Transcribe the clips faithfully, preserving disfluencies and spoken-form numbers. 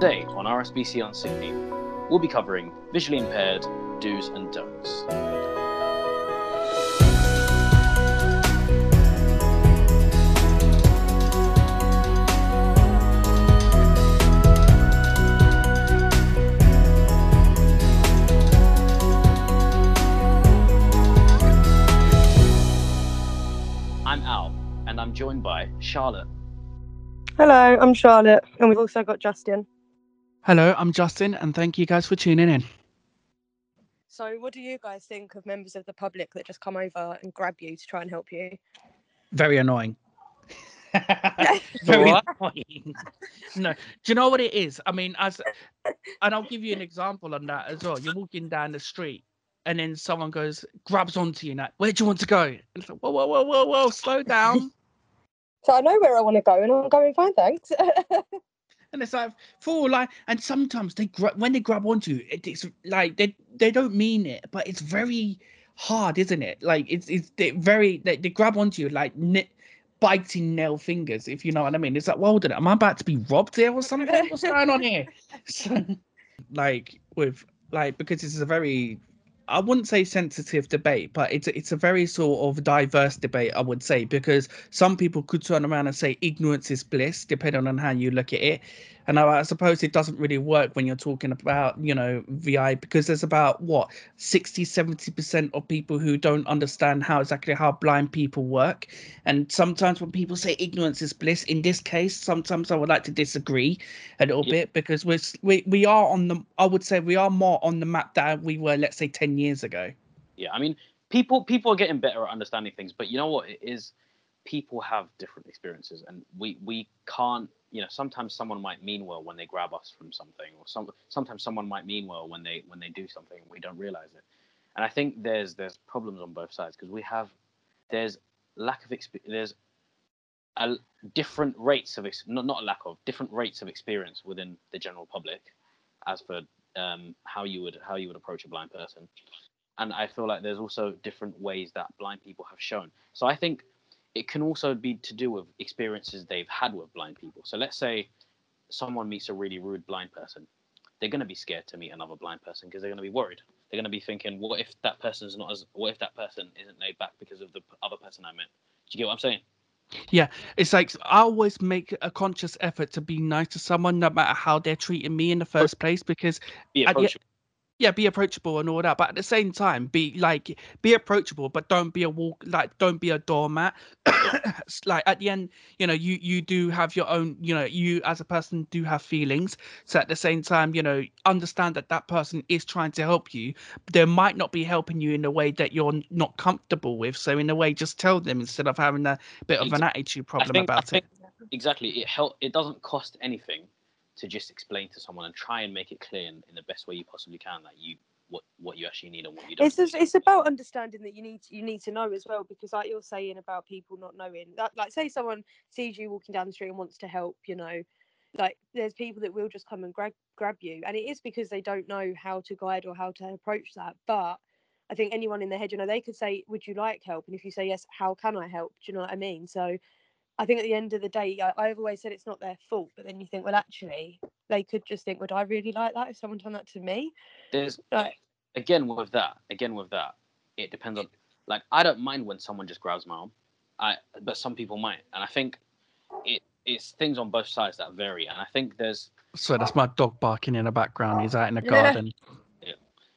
Today on R S B C Unseen, we'll be covering visually impaired do's and don'ts. I'm Al, and I'm joined by Charlotte. Hello, I'm Charlotte, and we've also got Justin. Hello, I'm Justin, and thank you guys for tuning in. So, what do you guys think of members of the public that just come over and grab you to try and help you? Very annoying. Very What? annoying. No, do you know what it is? I mean, as and I'll give you an example on that as well. You're walking down the street, and then someone goes, grabs onto you, and like, where do you want to go? And it's like, whoa, whoa, whoa, whoa, whoa, slow down. So I know where I want to go, and I'm going fine, thanks. And it's like full like, and sometimes they gra- when they grab onto you, it, it's like they they don't mean it, but it's very hard, isn't it? Like it's it's they very they, they grab onto you like ni- biting nail fingers, if you know what I mean. It's like, well, done, am I about to be robbed here or something? What's going on here? So, like with like because this is a very I wouldn't say sensitive debate, but it's it's a very sort of diverse debate, I would say, because some people could turn around and say ignorance is bliss, depending on how you look at it. And I, I suppose it doesn't really work when you're talking about, you know, V I, because there's about what sixty, seventy percent of people who don't understand how exactly how blind people work. And sometimes when people say ignorance is bliss, in this case, sometimes I would like to disagree a little Yeah. bit, because we're we, we are on the I would say we are more on the map than we were, let's say, ten years ago. Yeah, I mean, people people are getting better at understanding things, but you know what it is? People have different experiences, and we we can't. You know, sometimes someone might mean well when they grab us from something, or some sometimes someone might mean well when they when they do something and we don't realize it. And I think there's there's problems on both sides, because we have there's lack of exp- there's a different rates of ex- not not a lack of different rates of experience within the general public as for um, how you would how you would approach a blind person. And I feel like there's also different ways that blind people have shown. So I think it can also be to do with experiences they've had with blind people. So let's say someone meets a really rude blind person. They're going to be scared to meet another blind person because they're going to be worried. They're going to be thinking, what if that person's not as, what if that person isn't laid back because of the other person I met? Do you get what I'm saying? Yeah, it's like I always make a conscious effort to be nice to someone, no matter how they're treating me in the first place, because Be at the, approachable. yeah, be approachable and all that, but at the same time, be like be approachable, but don't be a walk like don't be a doormat. It's like at the end, you know, you you do have your own, you know, you as a person do have feelings. So at the same time, you know, understand that that person is trying to help you. They might not be helping you in a way that you're n- not comfortable with. So in a way, just tell them instead of having a bit of an Exactly. attitude I problem think, I about it. think exactly. It help. It doesn't cost anything to just explain to someone and try and make it clear in, in the best way you possibly can that you what what you actually need and what you don't. It's just, it's about understanding that you need you need to know as well, because like you're saying about people not knowing that, like say someone sees you walking down the street and wants to help, you know, like there's people that will just come and grab grab you, and it is because they don't know how to guide or how to approach that. But I think anyone in their head, you know, they could say, would you like help? And if you say yes, how can I help? Do you know what I mean? So I think at the end of the day, I, I've always said it's not their fault, but then you think, well, actually, they could just think, would I really like that if someone done that to me? There's Like, again with that. Again with that. It depends on. Like I don't mind when someone just grabs my arm, I but some people might, and I think it it's things on both sides that vary. And I think there's So that's my dog barking in the background. He's out in the Yeah. garden. yeah,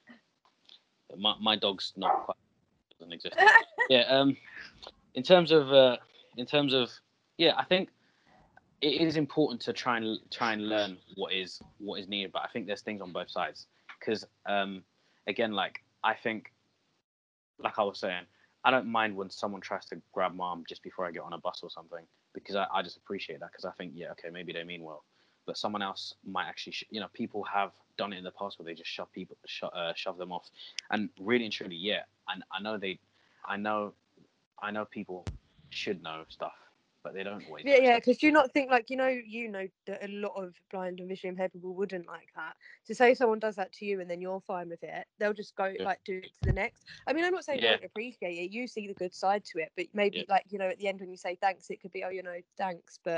my my dog's not quite doesn't exist. Yeah. Um. In terms of uh, in terms of yeah, I think it is important to try and try and learn what is what is needed, but I think there's things on both sides, because um, again, like I think, like I was saying, I don't mind when someone tries to grab my arm just before I get on a bus or something, because I, I just appreciate that, because I think, yeah, okay, maybe they mean well, but someone else might actually, sh- you know, people have done it in the past where they just shove people, sho- uh, shove them off, and really and truly, yeah, and I know they, I know, I know people should know stuff, but they don't always Yeah, know yeah, stuff. because do you not think, like, you know, you know that a lot of blind and visually impaired people wouldn't like that. To say someone does that to you and then you're fine with it, they'll just go Yeah. like do it to the next. I mean, I'm not saying they Yeah, won't appreciate it. You see the good side to it, but yeah. maybe like, you know, at the end when you say thanks, it could be, oh, you know, thanks, but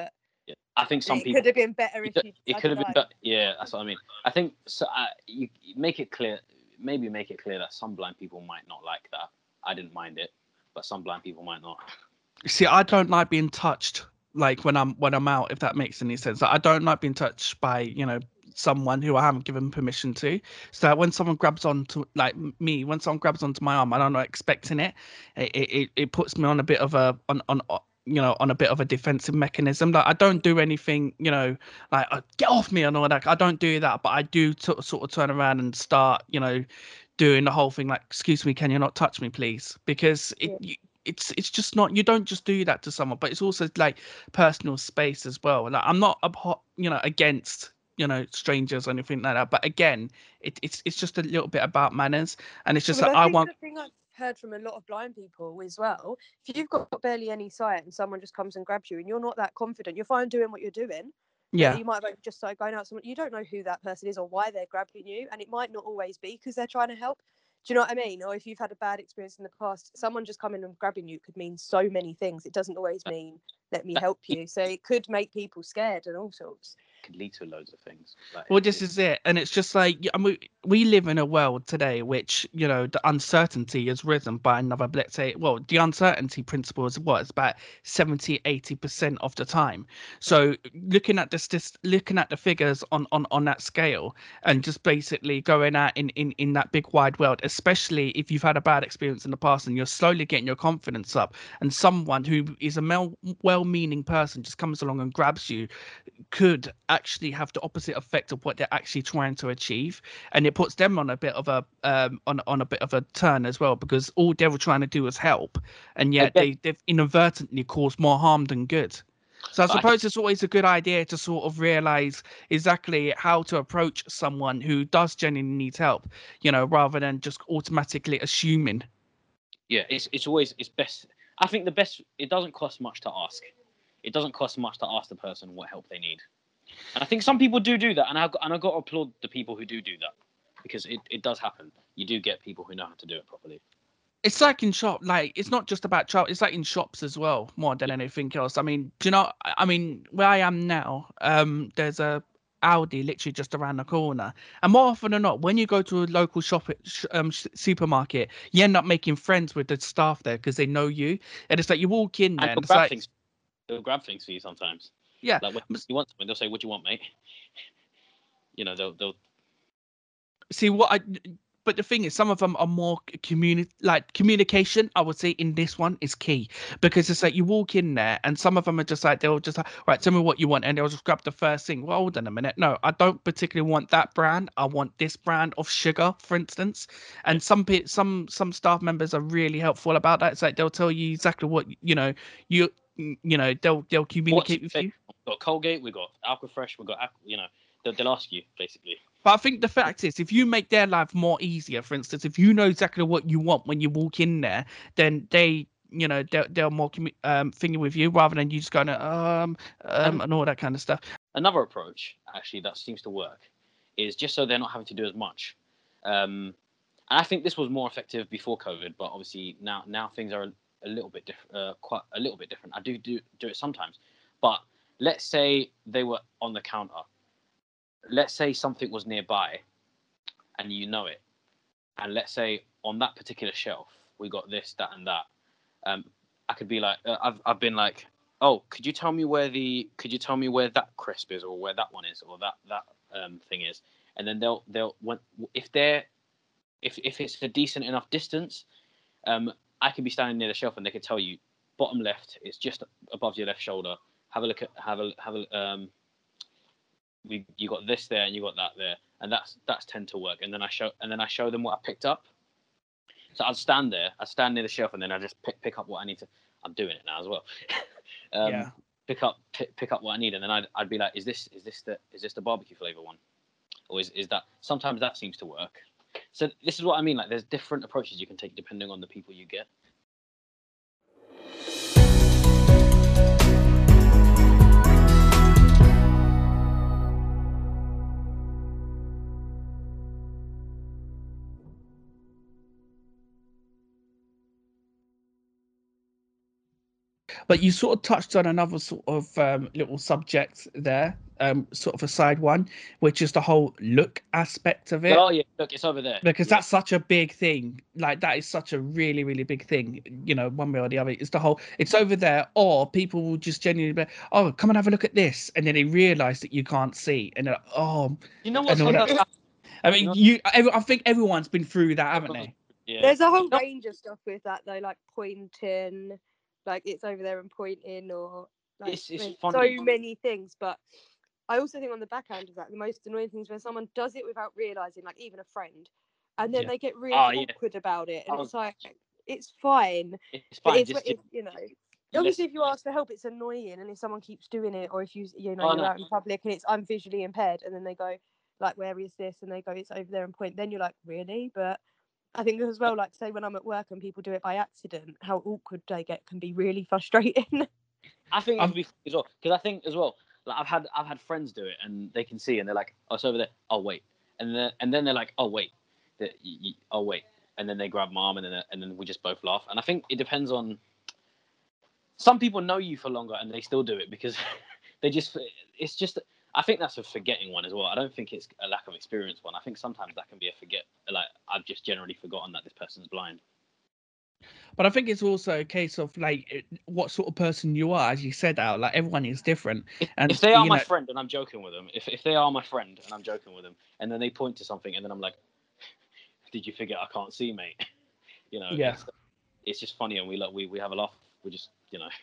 Yeah. I think some it people could have been better it, if you. it I could have don't been know. better. Yeah, that's what I mean. I think so. Uh, you you make it clear, maybe make it clear that some blind people might not like that. I didn't mind it, but some blind people might not. See, I don't like being touched like when I'm when I'm out, if that makes any sense. Like, I don't like being touched by, you know, someone who I haven't given permission to. So when someone grabs onto like m- me, when someone grabs onto my arm, and I'm not expecting it, it it, it puts me on a bit of a on on o- you know, on a bit of a defensive mechanism. Like I don't do anything, you know, like uh, get off me and all that. I don't do that, but I do t- sort of turn around and start, you know, doing the whole thing like, excuse me, can you not touch me, please? Because it, Yeah. you, it's it's just not, you don't just do that to someone, but it's also like personal space as well. Like I'm not abho- you know, against, you know, strangers or anything like that, but again, it, it's it's just a little bit about manners, and it's just Well, like I I think want. the thing I've heard from a lot of blind people as well, if you've got barely any sight and someone just comes and grabs you and you're not that confident, you're fine doing what you're doing, but Yeah, you might have only just started going out. Someone you don't know who that person is or why they're grabbing you, and it might not always be because they're trying to help. Do you know what I mean? Or if you've had a bad experience in the past, someone just coming and grabbing you could mean so many things. It doesn't always mean let me That help you. So it could make people scared and all sorts. could lead to loads of things. Like, well, it, this it, is it, and it's just like y- I mean, we live in a world today which, you know, the uncertainty has risen by another, let's say, well, the uncertainty principle is what, it's about seventy, eighty percent of the time. So looking at this, this looking at the figures on on on that scale, and just basically going out in in in that big wide world, especially if you've had a bad experience in the past and you're slowly getting your confidence up, and someone who is a mel- well-meaning person just comes along and grabs you, could actually have the opposite effect of what they're actually trying to achieve, and it puts them on a bit of a um on on a bit of a turn as well, because all they were trying to do was help, and yet again, they they've inadvertently caused more harm than good. So I but I think suppose it's always a good idea to sort of realize exactly how to approach someone who does genuinely need help, you know, rather than just automatically assuming. yeah, it's it's always it's best. I think the best. It doesn't cost much to ask. It doesn't cost much to ask the person what help they need. And I think some people do do that, and I and I got to applaud the people who do do that, because it, it does happen. You do get people who know how to do it properly. It's like in shop, like it's not just about child. It's like in shops as well, more than Yeah. anything else. I mean, do you know? I I mean, where I am now, um, there's a Aldi literally just around the corner, and more often than not, when you go to a local shop, sh- um, sh- supermarket, you end up making friends with the staff there because they know you, and it's like you walk in And there, they'll and it's grab like, things. They'll grab things for you sometimes. yeah, Like when m- you want something, they'll say, "What do you want, mate?" You know, they'll they'll. see what I. But the thing is, some of them are more communi- like communication. I would say in this one is key, because it's like you walk in there, and some of them are just like they'll just like, right, tell me what you want, and they'll just grab the first thing. Well, hold on a minute, no, I don't particularly want that brand. I want this brand of sugar, for instance. Yeah. And some pe- some some staff members are really helpful about that. It's like they'll tell you exactly what you know. You you know they'll they'll What's communicate your with favorite? you. We've got Colgate. We've got Aquafresh. We've got Aqu- you know. They'll, they'll ask you basically. But I think the fact is, if you make their life more easier, for instance, if you know exactly what you want when you walk in there, then they, you know, they're, they're more commu- um thinking with you, rather than you just going to um um And and all that kind of stuff. another approach actually that seems to work is just so they're not having to do as much. Um, and I think this was more effective before COVID, but obviously now now things are a, a little bit different, uh, quite a little bit different. I do do do it sometimes, but let's say they were on the counter. Let's say something was nearby, and you know it, and let's say on that particular shelf we got this, that, and that. Um, I could be like, uh, I've I've been like, oh, could you tell me where the could you tell me where that crisp is, or where that one is, or that that um thing is, and then they'll they'll when if they're if if it's a decent enough distance, um, I could be standing near the shelf and they could tell you, bottom left is just above your left shoulder. Have a look at have a have a um. We you got this there and you got that there, and that's that's tend to work. And then I show and then I show them what I picked up. So I'd stand there, I'd stand near the shelf, and then I just pick pick up what I need to. I'm doing it now as well. um, Yeah. Pick up pick, pick up what I need, and then I'd, I'd be like, is this is this the is this the barbecue flavor one, or is is that sometimes that seems to work. So this is what I mean. Like, there's different approaches you can take depending on the people you get. But you sort of touched on another sort of um, little subject there, um, sort of a side one, which is the whole look aspect of it. Oh yeah, look, it's over there. Because Yeah. that's such a big thing. Like that is such a really, really big thing. You know, one way or the other. It's the whole. It's over there, or people will just genuinely be, oh, come and have a look at this, and then they realise that you can't see, and they're like, oh, You know what and all that. sometimes happens? I mean, You know- you. Every, I think everyone's been through that, haven't they? Yeah. There's a whole No. range of stuff with that though, like pointing, like it's over there and pointing, or like It's- it's there's funny. so many things. But I also think on the backhand of that, the most annoying thing is when someone does it without realizing, like even a friend, and then Yeah. they get really Oh, yeah. awkward about it, and I it's was- like it's fine, It's but fine. it's Just, it, just you know. you Obviously, listen. if you ask for help, it's annoying, and if someone keeps doing it, or if you you know Oh, you're no. out in public and it's I'm visually impaired, and then they go like, "Where is this?" and they go, "It's over there," and point. Then you're like, "Really?" But I think as well, like say when I'm at work and people do it by accident, how awkward they get can be really frustrating. I think Um, it'd be funny as well, because I think as well, like I've had I've had friends do it and they can see and they're like, oh, it's over there. Oh wait, and then and then they're like, oh wait, the, y- y- oh wait, and then they grab my arm and then and then we just both laugh. And I think it depends on. Some people know you for longer and they still do it because they just. It's just. I think that's a forgetting one as well. I don't think it's a lack of experience one. I think sometimes that can be a forget. Like I've just generally forgotten that this person's blind. But I think it's also a case of like it- what sort of person you are, as you said out. Like everyone is different, If, and if they are you my know, friend and I'm joking with them, if if they are my friend and I'm joking with them, and then they point to something and then I'm like, "Did you forget I can't see, mate?" You know, yeah. it's it's just funny and we like we we have a laugh. We just you know.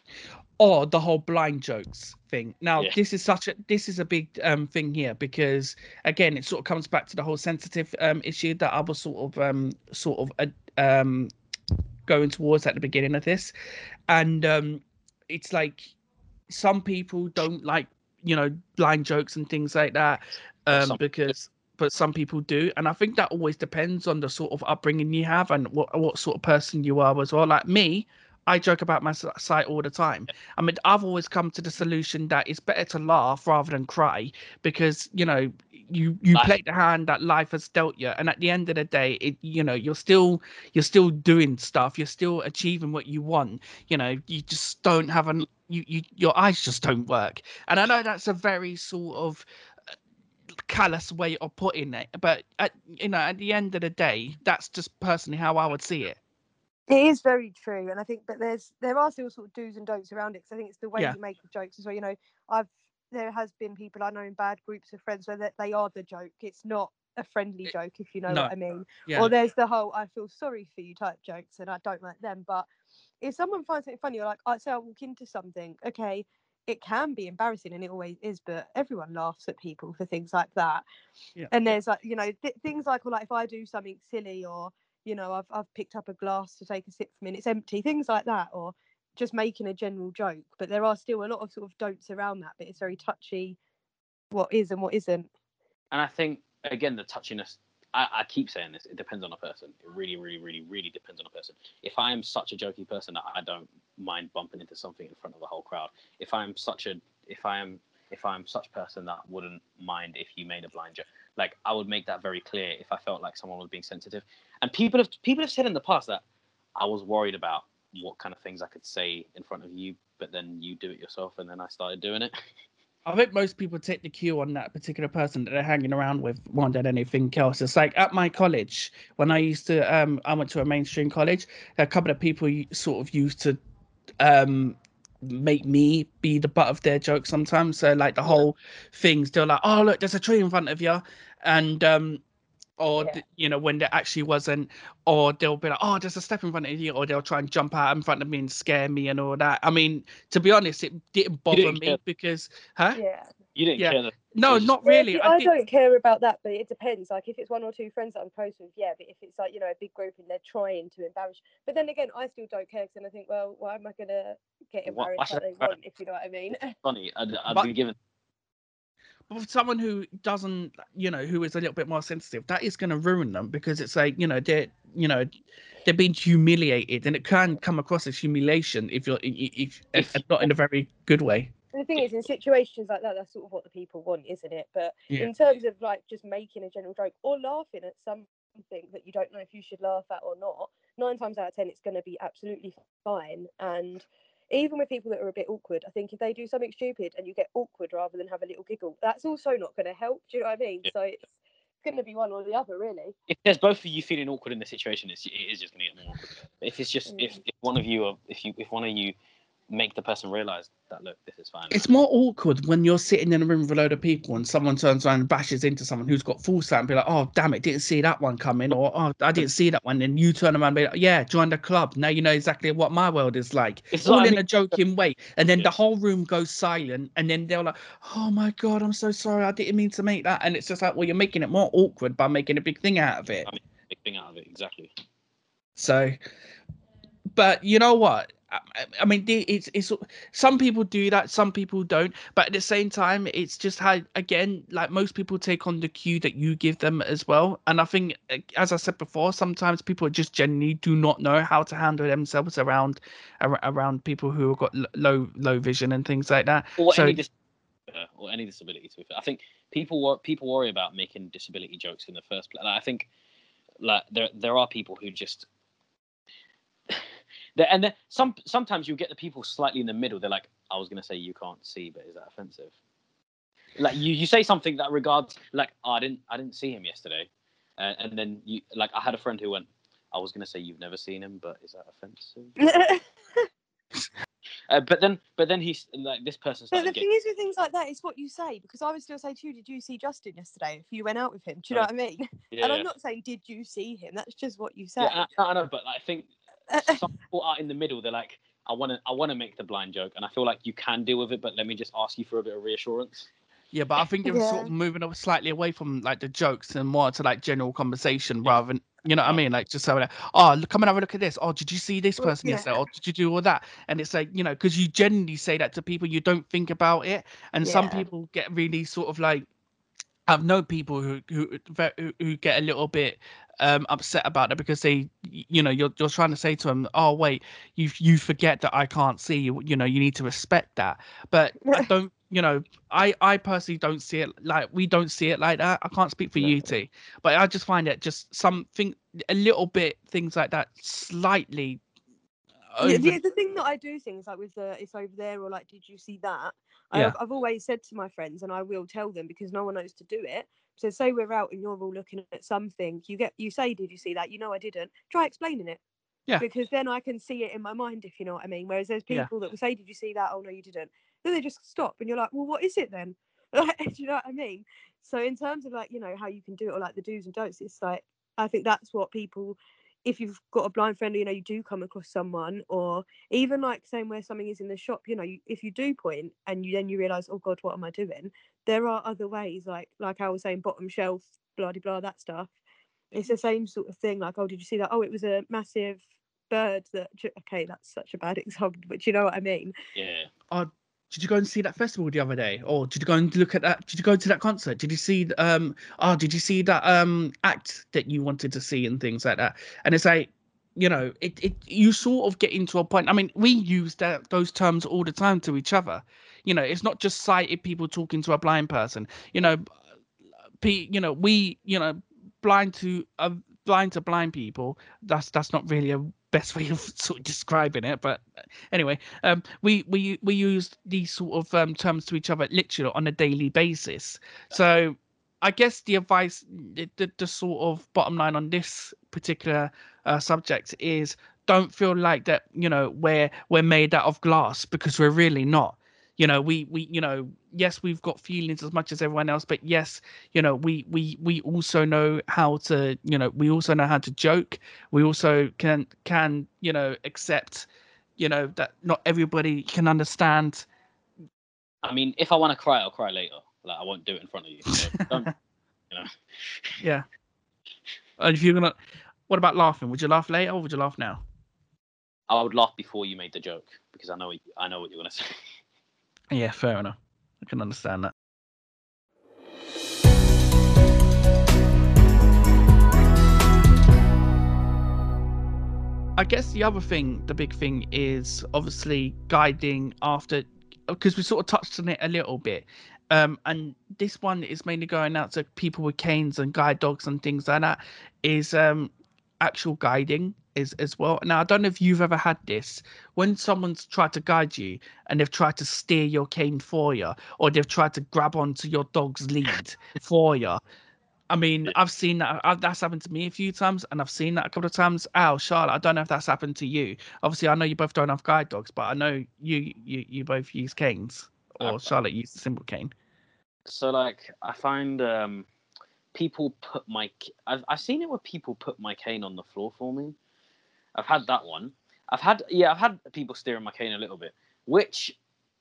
Or the whole blind jokes thing. Now, Yeah. this is such a this is a big um thing here because again, it sort of comes back to the whole sensitive um issue that I was sort of um sort of uh, um going towards at the beginning of this, and um it's like some people don't like you know blind jokes and things like that But um some because but some people do, and I think that always depends on the sort of upbringing you have and what what sort of person you are as well. Like me, I joke about my s- sight all the time. I mean, I've always come to the solution that it's better to laugh rather than cry because you know you you life. play the hand that life has dealt you, and at the end of the day, it you know you're still you're still doing stuff, you're still achieving what you want. You know, you just don't have an you, you your eyes just don't work. And I know that's a very sort of uh, callous way of putting it, but at, you know, at the end of the day, that's just personally how I would see it. It is very true, and I think, but there's there are still sort of do's and don'ts around it. Because I think it's the way Yeah. you make the jokes as well. You know, I've there has been people I know in bad groups of friends where that they are the joke. It's not a friendly joke, if you know No. what I mean. Yeah. Or there's the whole "I feel sorry for you" type jokes, and I don't like them. But if someone finds something funny, or like I say, I walk into something, okay, it can be embarrassing, and it always is. But everyone laughs at people for things like that. Yeah. And there's like you know th- things like, or like if I do something silly, or you know I've I've picked up a glass to take a sip from and it's empty, things like that, or just making a general joke. But there are still a lot of sort of don'ts around that. But it's very touchy, what is and what isn't. And I think again the touchiness. I, I keep saying this. It depends on a person. It really, really, really, really depends on a person. If I am such a jokey person that I don't mind bumping into something in front of the whole crowd. If I'm such a, if I am, if I'm such a person that wouldn't mind if you made a blind joke, like I would make that very clear if I felt like someone was being sensitive. And people have people have said in the past that I was worried about what kind of things I could say in front of you, but then you do it yourself, and then I started doing it. I think most people take the cue on that particular person that they're hanging around with more than anything else. It's like at my college, when I used to, um, I went to a mainstream college, a couple of people sort of used to um, make me be the butt of their joke sometimes. So like the whole things, they're like, oh, look, there's a tree in front of you. And, um, or, Yeah. th- you know, when there actually wasn't, or they'll be like, oh, there's a step in front of you, or they'll try and jump out in front of me and scare me and all that. I mean, to be honest, it didn't bother didn't me care. because, huh? Yeah. You didn't Yeah. care that. No, It's just- not Yeah, really. see, I I did. don't care about that, but it depends. Like if it's one or two friends that I'm close with, yeah. But if it's like you know a big group and they're trying to embarrass, but then again, I still don't care because then I think, well, why am I gonna get What- embarrassed what's like they that? want, if you know what I mean? funny. I'd, I'd But- be given. But for someone who doesn't, you know, who is a little bit more sensitive, that is going to ruin them because it's like, you know, they're, you know, they're being humiliated, and it can come across as humiliation if you're, if, if, if not in a very good way. And the thing is, in situations like that, that's sort of what the people want, isn't it? But Yeah. in terms of like just making a general joke or laughing at something that you don't know if you should laugh at or not, nine times out of ten, it's going to be absolutely fine. And even with people that are a bit awkward, I think if they do something stupid and you get awkward rather than have a little giggle, that's also not going to help. Do you know what I mean? Yeah. So it's going to be one or the other, really. If there's both of you feeling awkward in the situation, it's, it is just going to get more awkward. But if it's just Mm. if, if one of you are if you if one of you make the person realize that look, this is fine. It's more awkward when you're sitting in a room with a load of people and someone turns around and bashes into someone who's got full sight and be like, oh, damn it, didn't see that one coming. Or, oh, I didn't see that one. And you turn around and be like, yeah, join the club. Now you know exactly what my world is like. It's all what I in mean. a joking way. And then Yeah. the whole room goes silent. And then they're like, oh, my God, I'm so sorry. I didn't mean to make that. And it's just like, well, you're making it more awkward by making a big thing out of it. I mean, big thing out of it, exactly. So, but you know what? I, I mean, it's it's some people do that, some people don't. But at the same time, it's just how, again, like most people take on the cue that you give them as well. And I think, as I said before, sometimes people just genuinely do not know how to handle themselves around around people who have got low low vision and things like that. Or so, any dis- or any disability. To be fair, I think people people worry about making disability jokes in the first place. Like, I think like there there are people who just. And then some sometimes you get the people slightly in the middle. They're like, I was gonna say you can't see, but is that offensive? Like you, you say something that regards like, oh, I didn't I didn't see him yesterday, uh, and then you like I had a friend who went, I was gonna say you've never seen him, but is that offensive? uh, but then but then he's like this person. But the getting... thing is with things like that, it's what you say, because I would still say to you, did you see Justin yesterday if you went out with him? Do you know uh, what I mean? Yeah. And I'm not saying did you see him. That's just what you say. Yeah, I, I know, but I think. Some people are in the middle. They're like, I want to, I want to make the blind joke, and I feel like you can deal with it, but let me just ask you for a bit of reassurance. Yeah, but I think it was Yeah. sort of moving up slightly away from like the jokes and more to like general conversation rather than, you know what I mean? Like just so like, oh, look, come and have a look at this. Oh, did you see this Well, person yeah. yesterday? Or did you do all that? And it's like, you know, because you generally say that to people, you don't think about it. And some Yeah. people get really sort of like, I've known people who who who, who get a little bit um, upset about it because they, you know, you're you're trying to say to them, oh wait, you you forget that I can't see you. You know, you need to respect that. But I don't, you know, I I personally don't see it like we don't see it like that. I can't speak for No. you, T, but I just find it just something a little bit things like that slightly. Yeah, Over... the, the thing that I do things like with the it's over there or like did you see that? Yeah. I've, I've always said to my friends, and I will tell them because no one knows to do it. So say we're out and you're all looking at something, you get you say, did you see that? You know I didn't. Try explaining it. Yeah. Because then I can see it in my mind, if you know what I mean. Whereas there's Yeah. people that will say, did you see that? Oh no, you didn't. Then they just stop and you're like, well, what is it then? Like, do you know what I mean? So in terms of like, you know, how you can do it or like the do's and don'ts, it's like I think that's what people, if you've got a blind friend, you know, you do come across someone, or even like saying where something is in the shop, you know, you, if you do point and you then you realise, oh God, what am I doing? There are other ways, like like I was saying, bottom shelf, blah de blah, that stuff. It's the same sort of thing. Like, oh, did you see that? Oh, it was a massive bird that. Okay, that's such a bad example, but you know what I mean. Yeah. Oh, did you go and see that festival the other day? Or did you go and look at that? Did you go to that concert? Did you see um oh did you see that um act that you wanted to see and things like that? And it's like, you know, it, it you sort of get into a point. I mean, we use that those terms all the time to each other. You know, it's not just sighted people talking to a blind person. You know, P, you know, we, you know, blind to uh, blind to blind people. That's that's not really a best way of sort of describing it, but anyway, um, we we we use these sort of um, terms to each other literally on a daily basis. So, I guess the advice, the, the, the sort of bottom line on this particular uh, subject is don't feel like that. You know, we're we're made out of glass because we're really not. You know, we we you know, yes, we've got feelings as much as everyone else, but yes, you know, we we we also know how to, you know, we also know how to joke. We also can can you know accept, you know, that not everybody can understand. I mean, if I want to cry, I'll cry later. Like I won't do it in front of you. So don't, you know. Yeah. And if you're gonna, what about laughing? Would you laugh later or would you laugh now? I would laugh before you made the joke because I know I know what you're gonna say. Yeah, fair enough. I can understand that. I guess the other thing, the big thing is obviously guiding after, because we sort of touched on it a little bit. Um, and this one is mainly going out to people with canes and guide dogs and things like that, is um, actual guiding is as well. Now, I don't know if you've ever had this when someone's tried to guide you and they've tried to steer your cane for you, or they've tried to grab onto your dog's lead for you. I mean, Yeah. I've seen that. I've, that's happened to me a few times, and I've seen that a couple of times. Al, Charlotte, I don't know if that's happened to you. Obviously, I know you both don't have guide dogs, but I know you you you both use canes, or I've- Charlotte used a simple cane. So like, I find um, people put my. I've I've seen it where people put my cane on the floor for me. I've had that one. I've had yeah, I've had people steering my cane a little bit, which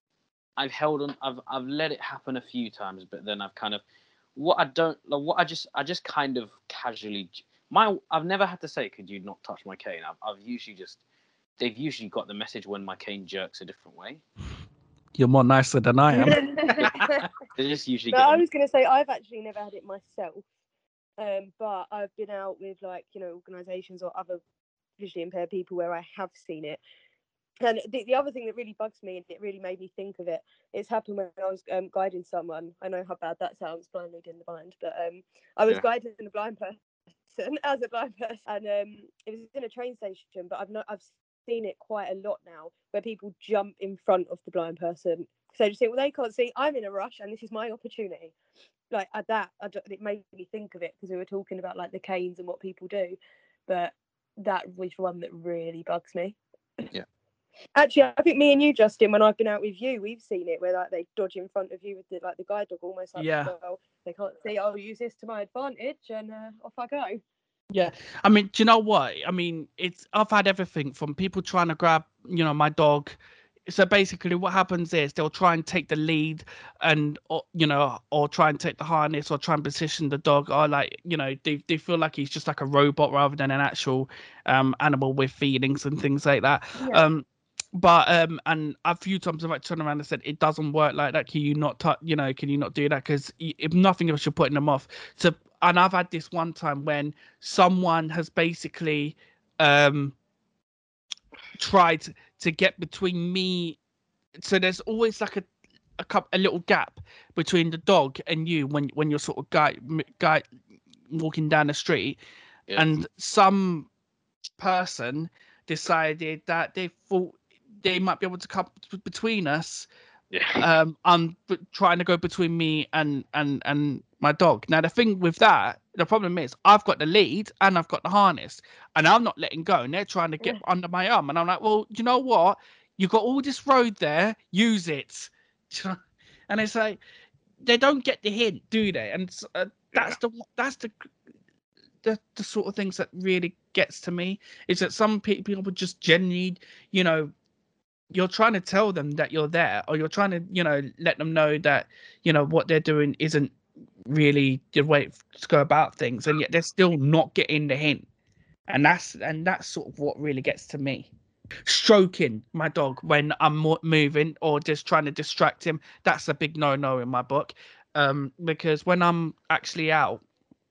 I've held on. I've I've let it happen a few times, but then I've kind of what I don't like. What I just I just kind of casually my. I've never had to say, "Could you not touch my cane?" I've I've usually just they've usually got the message when my cane jerks a different way. You're more nicer than I am. They just usually No, get. I Them. was going to say I've actually never had it myself, um, but I've been out with like you know organisations or other visually impaired people where I have seen it. And the, the other thing that really bugs me and it really made me think of it, it's happened when I was um, guiding someone. I know how bad that sounds, blind leading the blind, but um, I was Yeah. guiding a blind person as a blind person, and um, it was in a train station. But I've not I've seen it quite a lot now where people jump in front of the blind person. So just think, well, they can't see. I'm in a rush, and this is my opportunity. Like at that, I don't, it made me think of it because we were talking about like the canes and what people do, but that was one that really bugs me. Yeah. Actually, I think me and you, Justin, when I've been out with you, we've seen it where like they dodge in front of you with the, like the guide dog, almost like, Yeah. well, they can't see. I'll use this to my advantage, and uh, off I go. Yeah, I mean, do you know what? I mean, it's I've had everything from people trying to grab, you know, my dog. So basically, what happens is they'll try and take the lead, and or, you know, or try and take the harness, or try and position the dog, or like, you know, they they feel like he's just like a robot rather than an actual um animal with feelings and things like that. Yeah. Um, but um, and a few times I've like turned around and said it doesn't work like that. Can you not touch? You know, can you not do that? Because if nothing else, you're putting them off. So, and I've had this one time when someone has basically um tried to get between me. So there's always like a a cup a little gap between the dog and you when when you're sort of guy guy walking down the street, Yeah. and some person decided that they thought they might be able to come between us. Yeah. um I'm trying to go between me and and and my dog. Now the thing with that, the problem is I've got the lead and I've got the harness, and I'm not letting go, and they're trying to get under my arm, and I'm like, well, you know what, you got all this road there, use it. And it's like they don't get the hint, do they? And uh, that's Yeah. the that's the the, the sort of things that really gets to me, is that some pe- people would just genuinely, you know, you're trying to tell them that you're there, or you're trying to, you know, let them know that, you know, what they're doing isn't really the way to go about things, and yet they're still not getting the hint. And that's and that's sort of what really gets to me. Stroking my dog when I'm mo- moving or just trying to distract him, that's a big no-no in my book. Um, because when I'm actually out,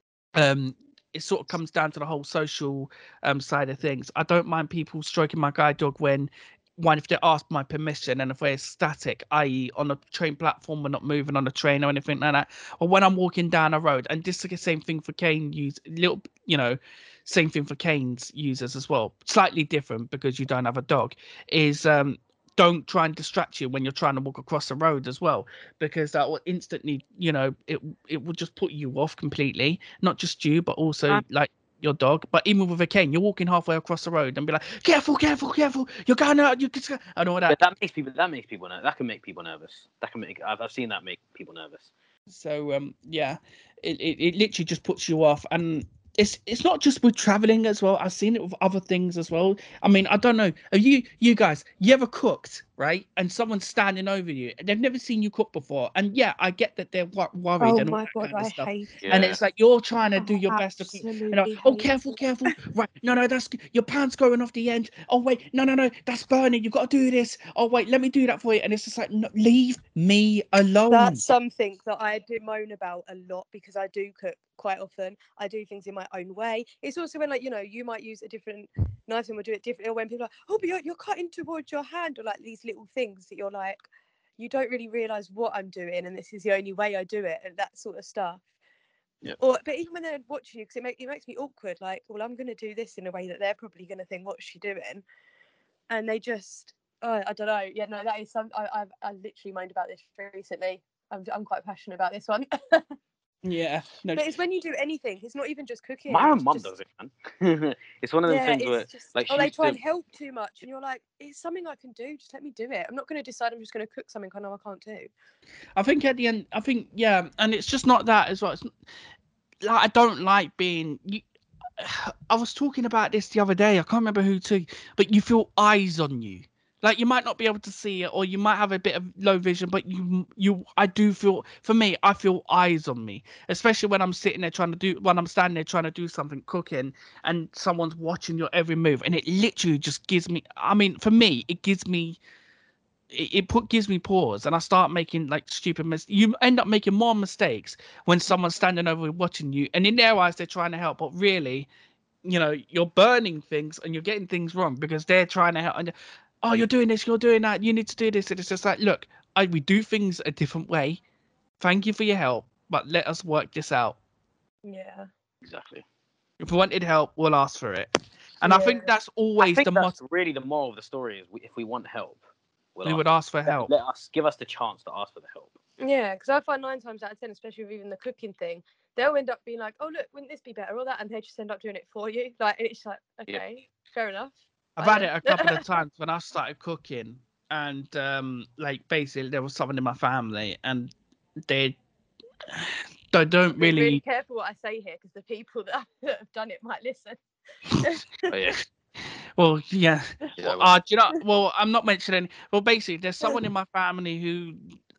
um, it sort of comes down to the whole social um side of things. I don't mind people stroking my guide dog when one, if they ask my permission, and if we're static, that is on a train platform, we're not moving on a train or anything like that, or when I'm walking down a road. And this is the same thing for cane use little, you know, same thing for canes users as well, slightly different because you don't have a dog, is um don't try and distract you when you're trying to walk across the road as well, because that will instantly, you know, it it will just put you off completely, not just you but also Um, like your dog. But even with a cane, you're walking halfway across the road and be like, careful, careful, careful, you're going out, you can, and all yeah, that. that makes people. That makes people. Ner- that can make people nervous. That can make. I've, I've seen that make people nervous. So um yeah, it, it, it literally just puts you off. And it's it's not just with traveling as well. I've seen it with other things as well. I mean, I don't know, are you you guys, you ever cooked, right, and someone's standing over you and they've never seen you cook before, and yeah, I get that they're wor- worried Oh and all my that god, kind of I stuff. hate And Yeah. it's like you're trying to do I your best to cook, and they're like, absolutely oh, hate careful, careful, right, no, no, that's your pan's going off the end, oh wait, no, no, no, that's burning, you got to do this, oh wait, let me do that for you. And it's just like, no, leave me alone. That's something that I do moan about a lot because I do cook quite often. I do things in my own way. It's also when, like, you know, you might use a different knife and we'll do it differently. Or when people are like, oh, but you're, you're cutting towards your hand, or like these little things that you're like, you don't really realise what I'm doing, and this is the only way I do it, and that sort of stuff. Yeah. Or, but even when they're watching you, because it, make, it makes me awkward. Like, well, I'm going to do this in a way that they're probably going to think, what's she doing? And they just, oh, I don't know. Yeah, no, that is some. I, I've I literally moaned about this recently. I'm I'm quite passionate about this one. Yeah. No. But it's when you do anything. It's not even just cooking. My own it's mum just, does it, man. It's one of them yeah, things it's where, just. like, Oh, she they used try to. and help too much, and you're like, it's something I can do. Just let me do it. I'm not going to decide I'm just going to cook something I know I can't do. I think at the end, I think yeah, and it's just not that as well. It's, like, I don't like being. You, I was talking about this the other day. I can't remember who to, but you feel eyes on you. Like you might not be able to see it, or you might have a bit of low vision, but you, you, I do feel. For me, I feel eyes on me, especially when I'm sitting there trying to do, when I'm standing there trying to do something, cooking, and someone's watching your every move, and it literally just gives me. I mean, for me, it gives me. It, it put gives me pause, and I start making like stupid mistakes. You end up making more mistakes when someone's standing over watching you, and in their eyes they're trying to help, but really you know you're burning things and you're getting things wrong because they're trying to help and oh you're doing this, you're doing that, you need to do this, and it's just like look, I we do things a different way, thank you for your help, but let us work this out. Yeah. Exactly. If we wanted help, we'll ask for it. And I Yeah. think that's I always think the that's motto. really the moral of the story is we, if we want help, we'll We would ask. ask for Let, help. let us give us the chance to ask for the help. Yeah, because I find nine times out of ten, especially with even the cooking thing, they'll end up being like, "Oh, look, wouldn't this be better?" or that, and they just end up doing it for you. Like it's like, okay, Yeah. fair enough. I've Bye had it then. a couple of times when I started cooking, and um like basically there was someone in my family and they they don't Be really really careful what I say here, because the people that that have done it might listen. Oh yeah. well yeah Yeah. well, Well, uh do you know well I'm not mentioning well basically there's someone in my family who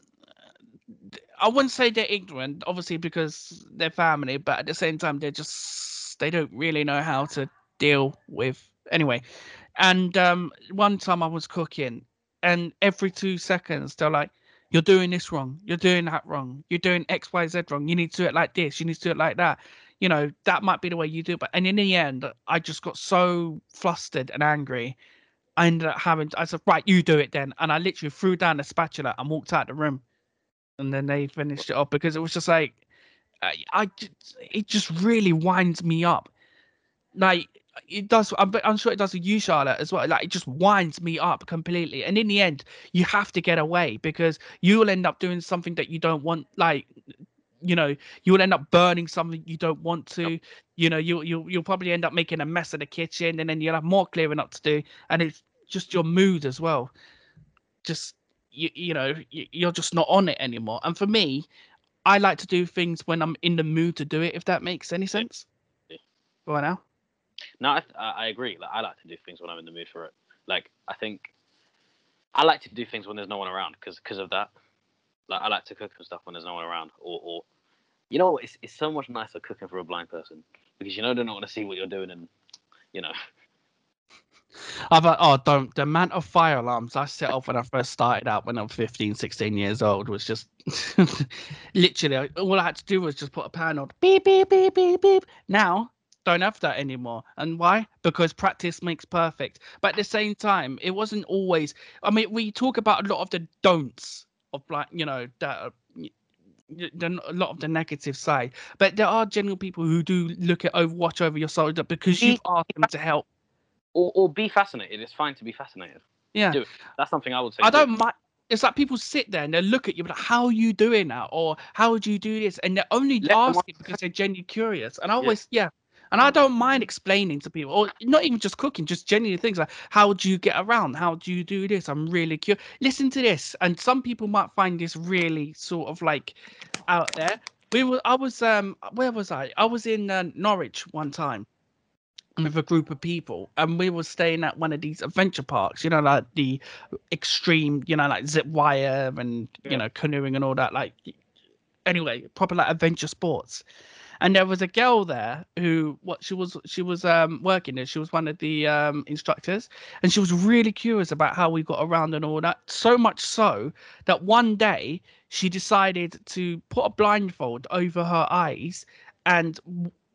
I wouldn't say they're ignorant, obviously, because they're family, but at the same time, they're just they don't really know how to deal with anyway. And um, one time I was cooking, and every two seconds they're like, "You're doing this wrong. You're doing that wrong. You're doing X, Y, Z wrong. You need to do it like this. You need to do it like that. You know that might be the way you do it." But and in the end, I just got so flustered and angry. I ended up having. I said, "Right, you do it then," and I literally threw down the spatula and walked out the room, and then they finished it off because it was just like I, I just, it just really winds me up. Like it does. I'm, I'm sure it does with you, Charlotte, as well. Like it just winds me up completely. And in the end, you have to get away because you will end up doing something that you don't want. Like you know, you will end up burning something you don't want to. You know, you you you'll probably end up making a mess of the kitchen, and then you'll have more clearing up to do. And it's just your mood as well. Just you, you know, you, you're just not on it anymore. And for me, I like to do things when I'm in the mood to do it, if that makes any sense. Yeah. Go on now. No, I, I agree. Like I like to do things when I'm in the mood for it. Like I think I like to do things when there's no one around because because of that. Like I like to cook and stuff when there's no one around, or or you know it's it's so much nicer cooking for a blind person because you know they're not going to see what you're doing and you know. I've uh, oh don't the amount of fire alarms I set off when I first started out when I'm fifteen, sixteen years old was just literally all I had to do was just put a pan on beep beep beep beep beep. Now don't have that anymore. And why? Because practice makes perfect. But at the same time, it wasn't always. I mean, we talk about a lot of the don'ts of like you know that. Uh, y- y- the, a lot of the negative side, but there are general people who do look at over watch over your shoulder because Be, you've asked them to help. or or be fascinated. It's fine to be fascinated. Yeah. Do it. That's something I would say. I Do. don't mind. It's like people sit there and they look at you, but like, how are you doing that? Or how would you do this? And they're only Let them asking ask- because they're genuinely curious. And I Yeah. always, yeah. And I don't mind explaining to people, or not even just cooking, just genuinely things like, how do you get around? How do you do this? I'm really curious. Listen to this. And some people might find this really sort of like out there. We were, I was, um, where was I? I was in uh, Norwich one time with a group of people, and we were staying at one of these adventure parks, you know, like the extreme, you know, like zip wire and you Yeah. know canoeing and all that, like anyway, proper like adventure sports. And there was a girl there who what she was she was um working there, she was one of the um instructors, and she was really curious about how we got around and all that, so much so that one day she decided to put a blindfold over her eyes and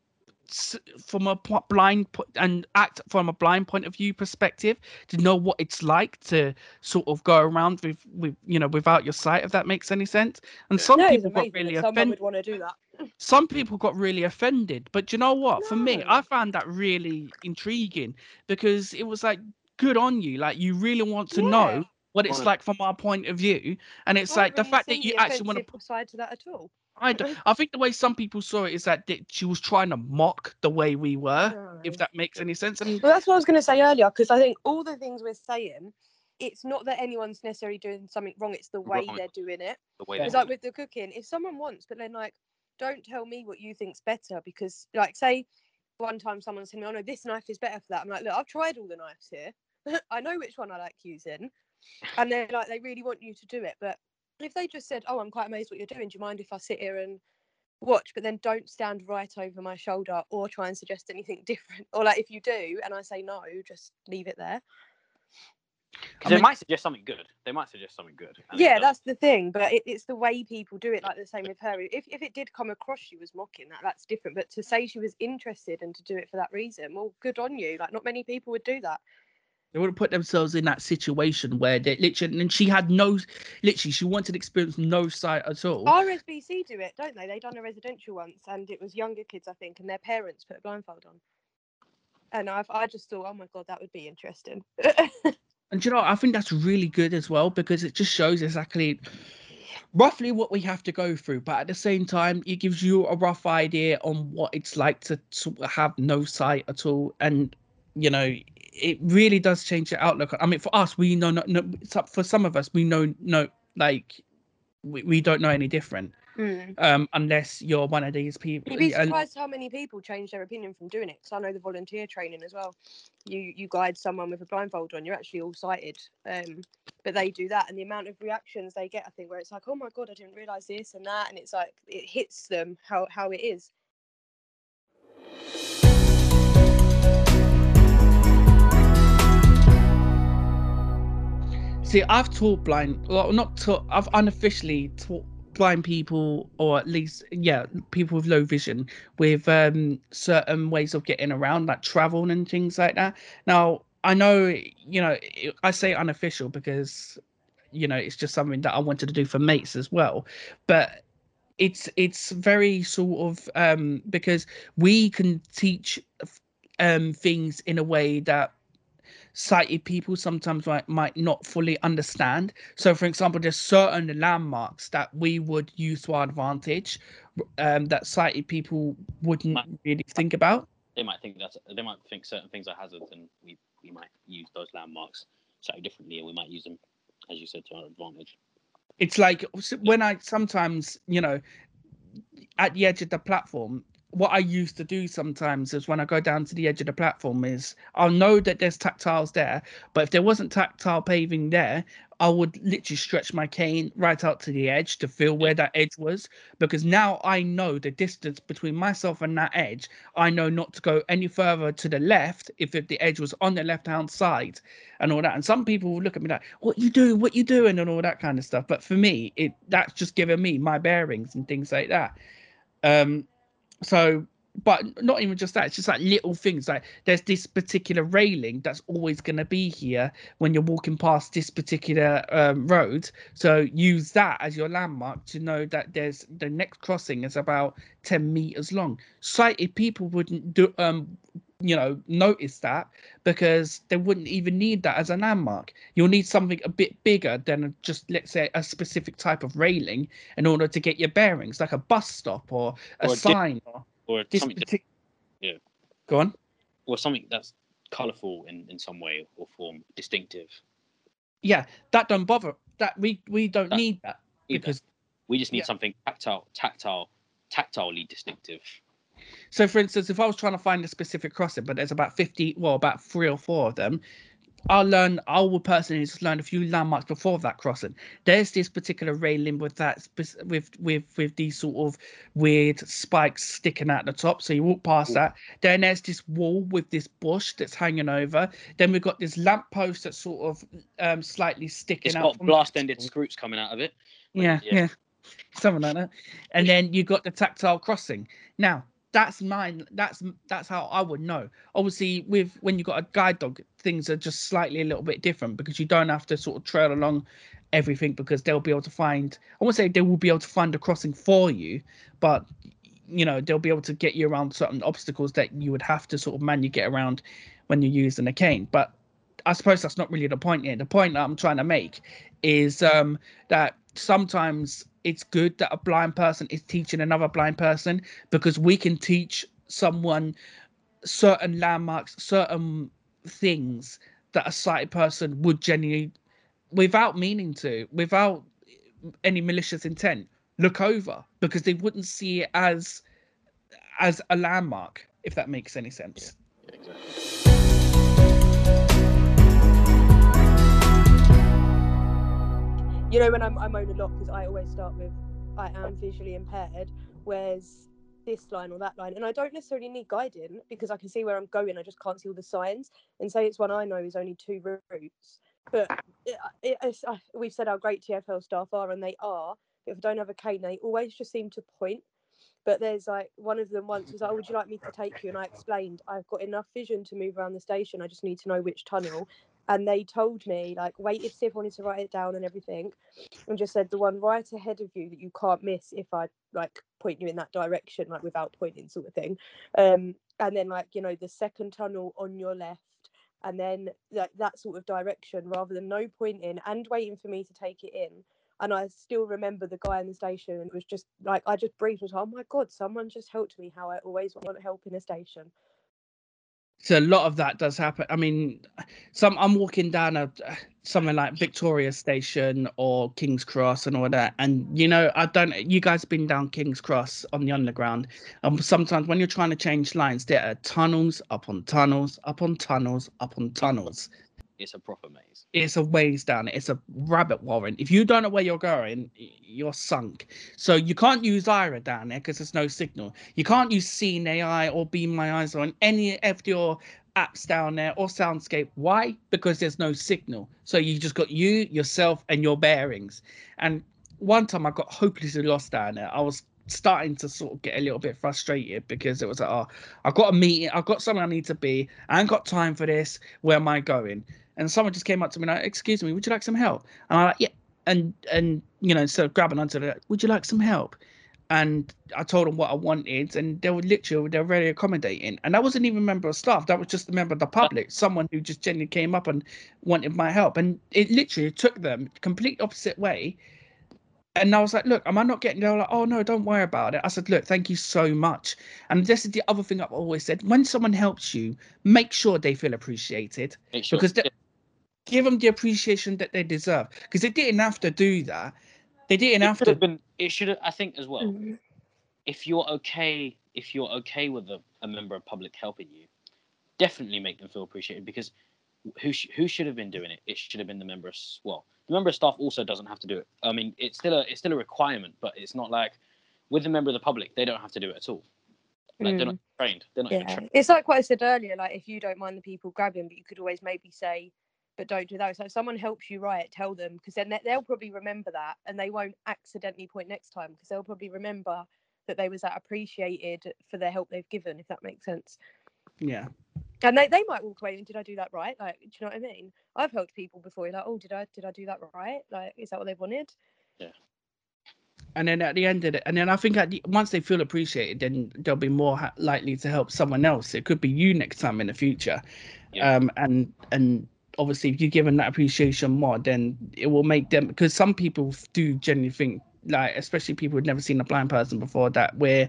s- from a po- blind po- and act from a blind point of view perspective to know what it's like to sort of go around with with you know without your sight, if that makes any sense. And some No, it's people got amazing really that someone offended. would want to do that. Some people got really offended, but you know what? For me, No. I found that really intriguing because it was like, good on you. Like, you really want to Yeah. know what it's Honest- like from our point of view, and it's I like don't the really fact see that you the actually want to offensive side to that at all. I, d- I think the way some people saw it is that th- she was trying to mock the way we were, No. if that makes any sense. And Well, that's what I was going to say earlier, because I think all the things we're saying, it's not that anyone's necessarily doing something wrong, it's the way Wrong. they're doing it. the way Yeah. they It's like with the cooking, if someone wants, but then like, don't tell me what you think's better, because like, say one time someone said to me, oh no, this knife is better for that. I'm like, look, I've tried all the knives here. I know which one I like using. And they're like, they really want you to do it. But if they just said, oh, I'm quite amazed what you're doing, do you mind if I sit here and watch, but then don't stand right over my shoulder or try and suggest anything different, or like if you do and I say no, just leave it there. Because I they mean- might suggest something good. They might suggest something good. and Yeah, it doesn't. that's the thing, but it, it's the way people do it. Like the same with her, if, if it did come across she was mocking, that that's different, but to say she was interested and to do it for that reason, well, good on you. Like, not many people would do that. they would have put themselves in that situation where they literally, and she had no, literally, she wanted to experience no sight at all. R S B C do it, don't they? They done a residential once, and it was younger kids, I think, and their parents put a blindfold on. And I've, I just thought, oh my god, that would be interesting. And you know, I think that's really good as well, because it just shows exactly roughly what we have to go through, but at the same time, it gives you a rough idea on what it's like to sort of have no sight at all. And you know, it really does change your outlook. I mean, for us, we know no, no for some of us, we know no, like we, we don't know any different. Mm. Um, unless you're one of these people. You'd be and- surprised how many people change their opinion from doing it. Because I know the volunteer training as well. You you guide someone with a blindfold on, you're actually all sighted. Um, but they do that, and the amount of reactions they get, I think, where it's like, oh my god, I didn't realise this and that, and it's like it hits them how how it is. See, I've taught blind, well, not taught, I've unofficially taught blind people, or at least, yeah, people with low vision, with um, certain ways of getting around, like travel and things like that. Now, I know, you know, I say unofficial because, you know, it's just something that I wanted to do for mates as well. But it's it's very sort of um, because we can teach um, things in a way that sighted people sometimes might, might not fully understand. So, for example, there's certain landmarks that we would use to our advantage, um, that sighted people wouldn't Might- really think about. They might think that's. They might think certain things are hazards, and we we might use those landmarks slightly differently, and we might use them, as you said, to our advantage. It's like when I sometimes, you know, at the edge of the platform, what I used to do sometimes is when I go down to the edge of the platform is I'll know that there's tactiles there, but if there wasn't tactile paving there, I would literally stretch my cane right out to the edge to feel where that edge was, because now I know the distance between myself and that edge. I know not to go any further to the left if, if the edge was on the left hand side and all that. And some people will look at me like, what you doing, what you doing, and all that kind of stuff. But for me, it that's just giving me my bearings and things like that. Um, so, but not even just that, it's just like little things like there's this particular railing that's always going to be here when you're walking past this particular um, road. So use that as your landmark to know that there's the next crossing is about ten meters long. Sighted people wouldn't do, um, you know, notice that because they wouldn't even need that as a landmark. You'll need something a bit bigger than just, let's say, a specific type of railing in order to get your bearings, like a bus stop or a Or a di- sign or Or this something. particular. Yeah. Go on. Or something that's colourful in, in some way or form, distinctive. Yeah, that don't bother. That we we don't That- need that Either. because We just need yeah. something tactile, tactile, tactilely distinctive. so for instance, if I was trying to find a specific crossing, but there's about fifty, well, about three or four of them, I'll learn. I will personally just learn a few landmarks before that crossing. There's this particular railing with that spec- with with with these sort of weird spikes sticking out the top. So you walk past Ooh. that. Then there's this wall with this bush that's hanging over. Then we've got this lamp post that's sort of um slightly sticking It's out. got from blast-ended screws coming out of it. Yeah, yeah. yeah, something like that. And then you got the tactile crossing. Now, that's mine. That's that's how I would know. Obviously, with when you got a guide dog, things are just slightly a little bit different because you don't have to sort of trail along everything because they'll be able to find. I won't say they will be able to find the crossing for you, but you know they'll be able to get you around certain obstacles that you would have to sort of manually get around when you're using a cane. But I suppose that's not really the point here. The point that I'm trying to make is um, that sometimes it's good that a blind person is teaching another blind person because we can teach someone certain landmarks, certain things that a sighted person would genuinely, without meaning to, without any malicious intent, look over because they wouldn't see it as as a landmark, if that makes any sense. Yeah, yeah, exactly. You know, when I'm, I moan a lot because I always start with I am visually impaired, where's this line or that line, and I don't necessarily need guiding because I can see where I'm going. I just can't see all the signs. And say it's one I know is only two routes, but it, it, it's, uh, we've said how great T F L staff are, and they are. But if I don't have a cane, they always just seem to point. But there's like one of them once was like, oh, would you like me to take you? And I explained, I've got enough vision to move around the station. I just need to know which tunnel. And they told me, like, waited to see if I wanted to write it down and everything. And just said the one right ahead of you that you can't miss if I like point you in that direction, like without pointing sort of thing. Um, and then like, you know, the second tunnel on your left. And then like that sort of direction rather than no pointing and waiting for me to take it in. And I still remember the guy in the station, and it was just like I just breathed. Was like, oh my god, someone just helped me. How I always want help in a station. So a lot of that does happen. I mean, some I'm walking down a something like Victoria Station or King's Cross and all that, and you know, I don't. You guys have been down King's Cross on the underground. Um, sometimes when you're trying to change lines, there are tunnels upon tunnels upon tunnels upon tunnels. It's a proper maze. It's a ways down. It's a rabbit warren. If you don't know where you're going, you're sunk. So you can't use Aira down there because there's no signal. You can't use Scene A I or Beam My Eyes on any of your apps down there or Soundscape. Why? Because there's no signal. So you just got you, yourself, and your bearings. And one time I got hopelessly lost down there. I was starting to sort of get a little bit frustrated because it was like, oh, I've got a meeting. I've got somewhere I need to be. I ain't got time for this. Where am I going? And someone just came up to me like, excuse me, would you like some help? And I'm like, yeah. And, and you know, instead of grabbing onto it, would you like some help? And I told them what I wanted, and they were literally, they were very accommodating. And that wasn't even a member of staff. That was just a member of the public, someone who just genuinely came up and wanted my help. And it literally took them complete opposite way. And I was like, look, am I not getting, they were like, oh no, don't worry about it. I said, look, thank you so much. And this is the other thing I've always said, when someone helps you, make sure they feel appreciated. Make sure. Because they, give them the appreciation that they deserve, because they didn't have to do that. They didn't it have should to. Have been, it should have, I think as well. Mm. If you're okay, if you're okay with a, a member of public helping you, definitely make them feel appreciated. Because who sh- who should have been doing it? It should have been the member of well, the member of staff also doesn't have to do it. I mean, it's still a it's still a requirement, but it's not like with a member of the public they don't have to do it at all. Like mm. they're not trained. They're not yeah. even trained. It's like what I said earlier. Like if you don't mind the people grabbing, but you could always maybe say, but don't do that. So if someone helps you write, tell them, because then they'll probably remember that, and they won't accidentally point next time because they'll probably remember that they was that appreciated for their help they've given, if that makes sense. Yeah. And they, they might walk away and did I do that right? Like, do you know what I mean? I've helped people before. You're like, oh, did I did I do that right? Like, is that what they wanted? Yeah. And then at the end of it, and then I think at the, once they feel appreciated, then they'll be more ha- likely to help someone else. It could be you next time in the future. Yeah. Um, and and obviously, if you give them that appreciation more, then it will make them, because some people do genuinely think, like, especially people who've never seen a blind person before, that we're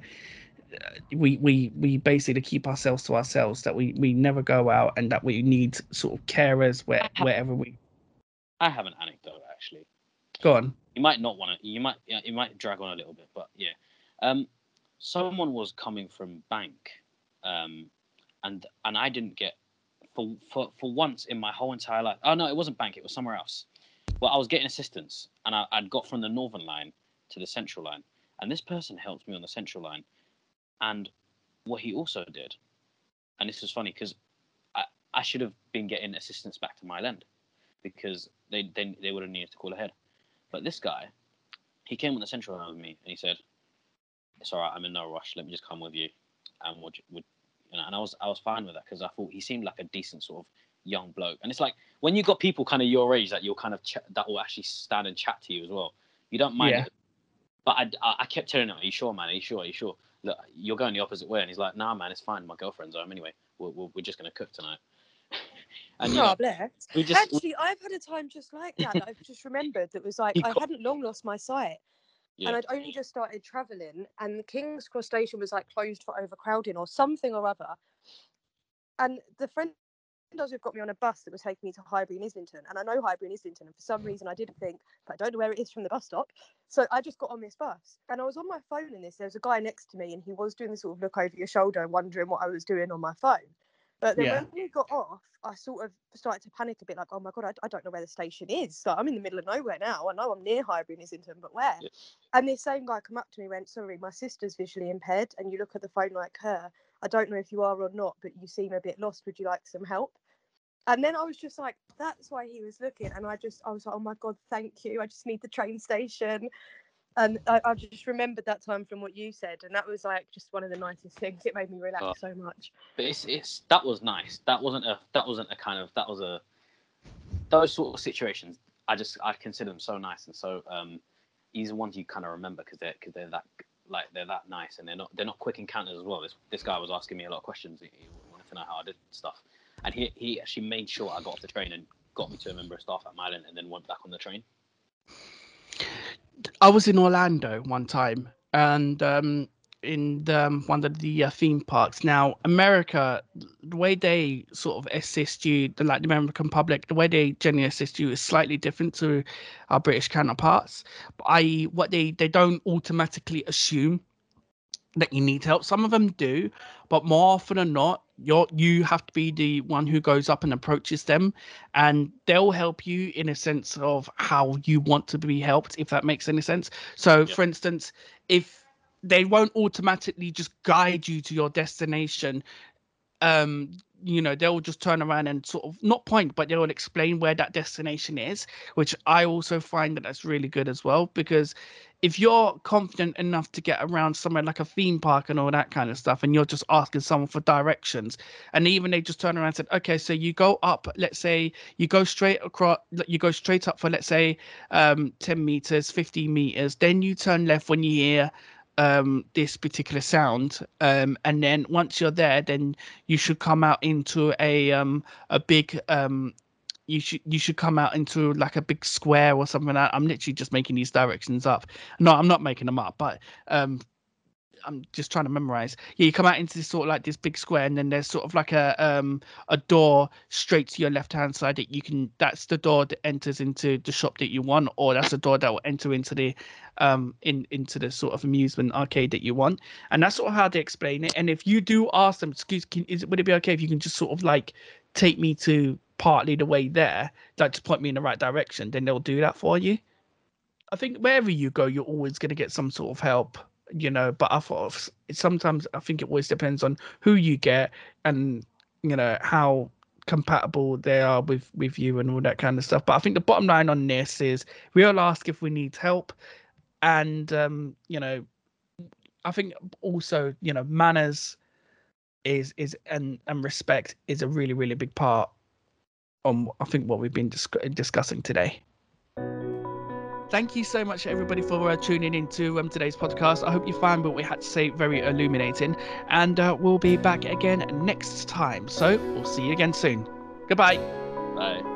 we we we basically keep ourselves to ourselves, that we we never go out, and that we need sort of carers where wherever we. I have an anecdote actually. Go on. You might not want to. You might. You might drag on a little bit, but yeah. Um, someone was coming from bank, um, and and I didn't get for for for once in my whole entire life. Oh no, it wasn't bank. It was somewhere else. Well, I was getting assistance, and I, I'd got from the Northern line to the Central line, and this person helped me on the Central line. And what he also did, and this was funny because I, I should have been getting assistance back to Mile End because they they, they would have needed to call ahead. But this guy, he came on the Central line with me and he said, it's all right, I'm in no rush. Let me just come with you. and would would you know, and I was I was fine with that because I thought he seemed like a decent sort of young bloke. And it's like when you got people kind of your age that you'll kind of ch- that will actually stand and chat to you as well. You don't mind Yeah. it. But I, I, I kept telling him, "Are you sure, man? Are you sure? Are you sure? Look, you're going the opposite way." And he's like, "Nah, man, it's fine. My girlfriend's home anyway. We're we're, we're just gonna cook tonight." And you Oh, know, bless. we just Actually, I've had a time just like that that I've just remembered that was like He I got- hadn't long lost my sight. yeah, And I'd only just started travelling, and the King's Cross station was like closed for overcrowding or something or other. And the friend who got me on a bus that was taking me to Highbury and Islington, and I know Highbury and Islington, and for some reason I didn't think, but I don't know where it is from the bus stop. So I just got on this bus, and I was on my phone in this. There was a guy next to me, and he was doing the sort of look over your shoulder and wondering what I was doing on my phone. But then Yeah. when we got off, I sort of started to panic a bit, like, oh my God, I, I don't know where the station is. So I'm in the middle of nowhere now. I know I'm near Highbury and Islington, but where? Yeah. And this same guy come up to me and went, sorry, my sister's visually impaired, and you look at the phone like her. I don't know if you are or not, but you seem a bit lost. Would you like some help? And then I was just like, that's why he was looking. And I just, I was like, oh my God, thank you. I just need the train station. And I, I just remembered that time from what you said. And that was like just one of the nicest things. It made me relax Oh. so much. but it's it's that was nice. That wasn't a that wasn't a kind of that was a those sort of situations. I just I consider them so nice and so um these are ones you kind of remember because they're because they're that like they're that nice and they're not they're not quick encounters as well. This this guy was asking me a lot of questions. He, he wanted to know how I did stuff, and he he actually made sure I got off the train and got me to a member of staff at Mile End and then went back on the train. I was in Orlando one time, and um, in the, um, one of the uh, theme parks. Now, America, the way they sort of assist you, the like the American public, the way they generally assist you is slightly different to our British counterparts. that is, what they they don't automatically assume that you need help. Some of them do, but more often than not, you're you have to be the one who goes up and approaches them, and they'll help you in a sense of how you want to be helped, if that makes any sense. So, Yep. for instance, if they won't automatically just guide you to your destination, um you know, they'll just turn around and sort of not point, but they'll explain where that destination is, which I also find that that's really good as well, because if you're confident enough to get around somewhere like a theme park and all that kind of stuff, and you're just asking someone for directions, and even they just turn around and said, okay, so you go up, let's say you go straight across, you go straight up for, let's say, um ten meters, fifteen meters, then you turn left when you hear um this particular sound, um and then once you're there, then you should come out into a um a big um you should you should come out into like a big square or something like that. I'm literally just making these directions up. No, I'm not making them up, but um I'm just trying to memorize. Yeah, you come out into this sort of like this big square, and then there's sort of like a um a door straight to your left hand side that you can. That's the door that enters into the shop that you want, or that's the door that will enter into the um in into the sort of amusement arcade that you want. And that's sort of how they explain it. And if you do ask them, excuse, can, is it would it be okay if you can just sort of like take me to partly the way there, like to point me in the right direction? Then they'll do that for you. I think wherever you go, you're always going to get some sort of help, you know. But I thought sometimes I think it always depends on who you get, and you know how compatible they are with with you and all that kind of stuff. But I think the bottom line on this is we'll ask if we need help, and um, you know, I think also, you know, manners is is and and respect is a really really big part on I think what we've been dis- discussing today. Thank you so much, everybody, for uh, tuning into um, today's podcast. I hope you find what we had to say very illuminating, and uh, we'll be back again next time. So we'll see you again soon. Goodbye. Bye.